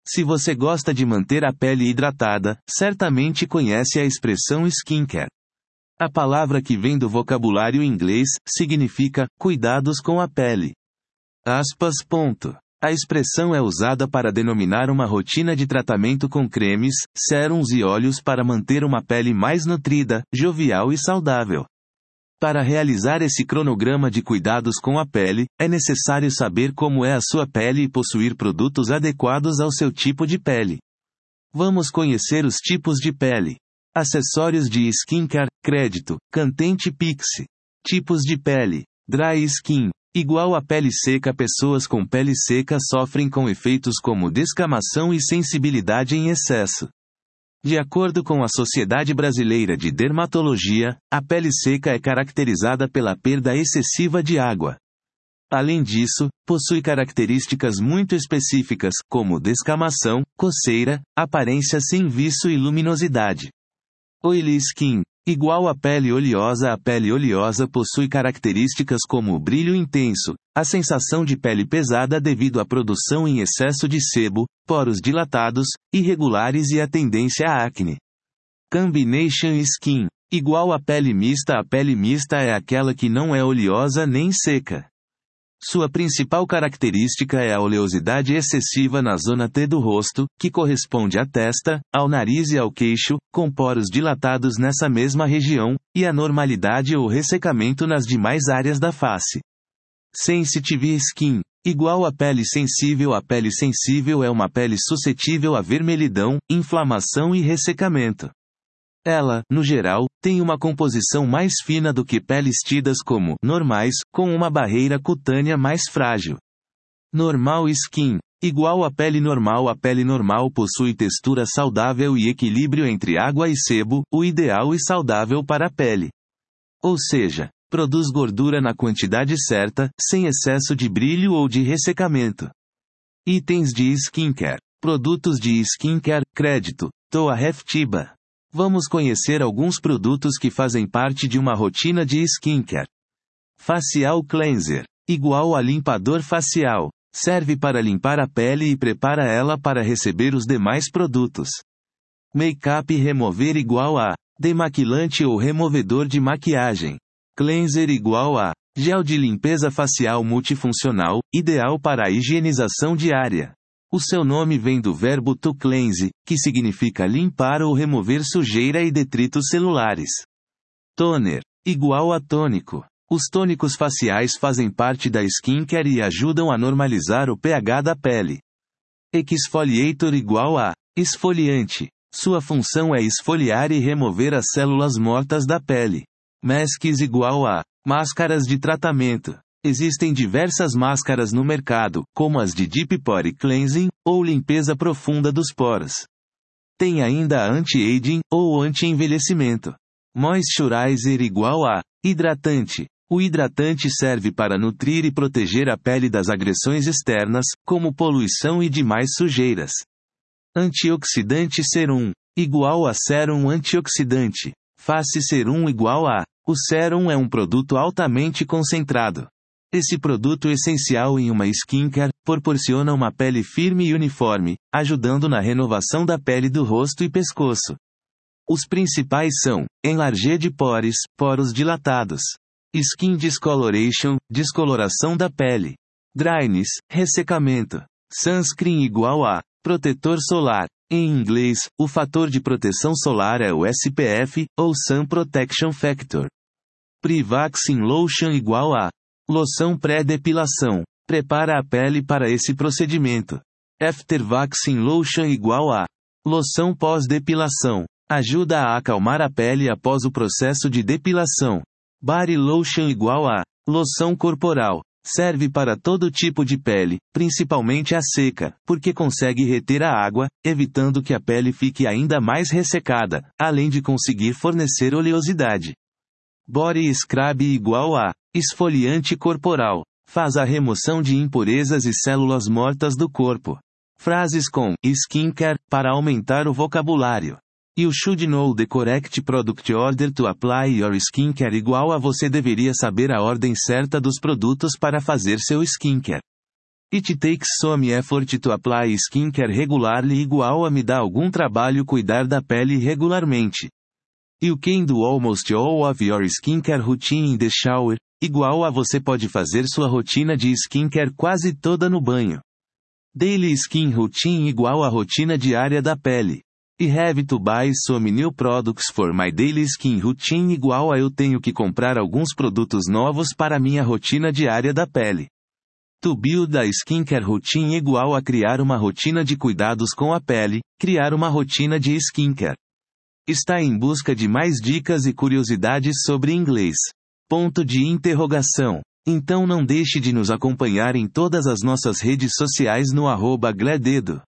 Se você gosta de manter a pele hidratada, certamente conhece a expressão skincare. A palavra que vem do vocabulário inglês significa cuidados com a pele. A expressão é usada para denominar uma rotina de tratamento com cremes, sérums e óleos para manter uma pele mais nutrida, jovial e saudável. Para realizar esse cronograma de cuidados com a pele, é necessário saber como é a sua pele e possuir produtos adequados ao seu tipo de pele. Vamos conhecer os tipos de pele. Acessórios de skincare, crédito, Cantente Pixi. Tipos de pele. Dry skin. Igual a pele seca. Pessoas com pele seca sofrem com efeitos como descamação e sensibilidade em excesso. De acordo com a Sociedade Brasileira de Dermatologia, a pele seca é caracterizada pela perda excessiva de água. Além disso, possui características muito específicas, como descamação, coceira, aparência sem viço e luminosidade. Oily skin. Igual a pele oleosa. A pele oleosa possui características como o brilho intenso, a sensação de pele pesada devido à produção em excesso de sebo, poros dilatados, irregulares e a tendência à acne. Combination skin. Igual a pele mista. A pele mista é aquela que não é oleosa nem seca. Sua principal característica é a oleosidade excessiva na zona T do rosto, que corresponde à testa, ao nariz e ao queixo, com poros dilatados nessa mesma região, e a normalidade ou ressecamento nas demais áreas da face. Sensitive skin. Igual a pele sensível. A pele sensível é uma pele suscetível a vermelhidão, inflamação e ressecamento. Ela, no geral, tem uma composição mais fina do que peles tidas como normais, com uma barreira cutânea mais frágil. Normal skin. Igual a pele normal. A pele normal possui textura saudável e equilíbrio entre água e sebo, o ideal e saudável para a pele. Ou seja, produz gordura na quantidade certa, sem excesso de brilho ou de ressecamento. Itens de skincare. Produtos de skincare, crédito, Toa Heftiba. Vamos conhecer alguns produtos que fazem parte de uma rotina de skincare. Facial Cleanser. Igual a limpador facial. Serve para limpar a pele e prepara ela para receber os demais produtos. Make-up Remover. Igual a demaquilante ou removedor de maquiagem. Cleanser. Igual a gel de limpeza facial multifuncional, ideal para a higienização diária. O seu nome vem do verbo to cleanse, que significa limpar ou remover sujeira e detritos celulares. Toner. Igual a tônico. Os tônicos faciais fazem parte da skincare e ajudam a normalizar o pH da pele. Exfoliator. Igual a esfoliante. Sua função é esfoliar e remover as células mortas da pele. Masks. Igual a máscaras de tratamento. Existem diversas máscaras no mercado, como as de Deep Pore Cleansing, ou limpeza profunda dos poros. Tem ainda a anti-aging, ou anti-envelhecimento. Moisturizer. Igual a hidratante. O hidratante serve para nutrir e proteger a pele das agressões externas, como poluição e demais sujeiras. Antioxidante Serum. Igual a sérum antioxidante. Face Serum. Igual a o sérum é um produto altamente concentrado. Esse produto essencial em uma skincare proporciona uma pele firme e uniforme, ajudando na renovação da pele do rosto e pescoço. Os principais são enlargement de pores, poros dilatados. Skin discoloration, descoloração da pele. Dryness, ressecamento. Sunscreen. Igual a protetor solar. Em inglês, o fator de proteção solar é o SPF, ou Sun Protection Factor. Pre-vaccine lotion. Igual a loção pré-depilação. Prepara a pele para esse procedimento. After vaccine lotion. Igual a loção pós-depilação. Ajuda a acalmar a pele após o processo de depilação. Body lotion. Igual a loção corporal. Serve para todo tipo de pele, principalmente a seca, porque consegue reter a água, evitando que a pele fique ainda mais ressecada, além de conseguir fornecer oleosidade. Body scrub. Igual a esfoliante corporal. Faz a remoção de impurezas e células mortas do corpo. Frases com skincare para aumentar o vocabulário. You should know the correct product order to apply your skincare. Igual a você deveria saber a ordem certa dos produtos para fazer seu skincare. It takes some effort to apply skincare regularly igual a me dá algum trabalho cuidar da pele regularmente. You can do almost all of your skincare routine in the shower, igual a você pode fazer sua rotina de skincare quase toda no banho. Daily skin routine igual a rotina diária da pele. I have to buy some new products for my daily skin routine igual a eu tenho que comprar alguns produtos novos para minha rotina diária da pele. To build a skincare routine igual a criar uma rotina de cuidados com a pele, criar uma rotina de skincare. Está em busca de mais dicas e curiosidades sobre inglês? Ponto de interrogação. Então não deixe de nos acompanhar em todas as nossas redes sociais no @glededo.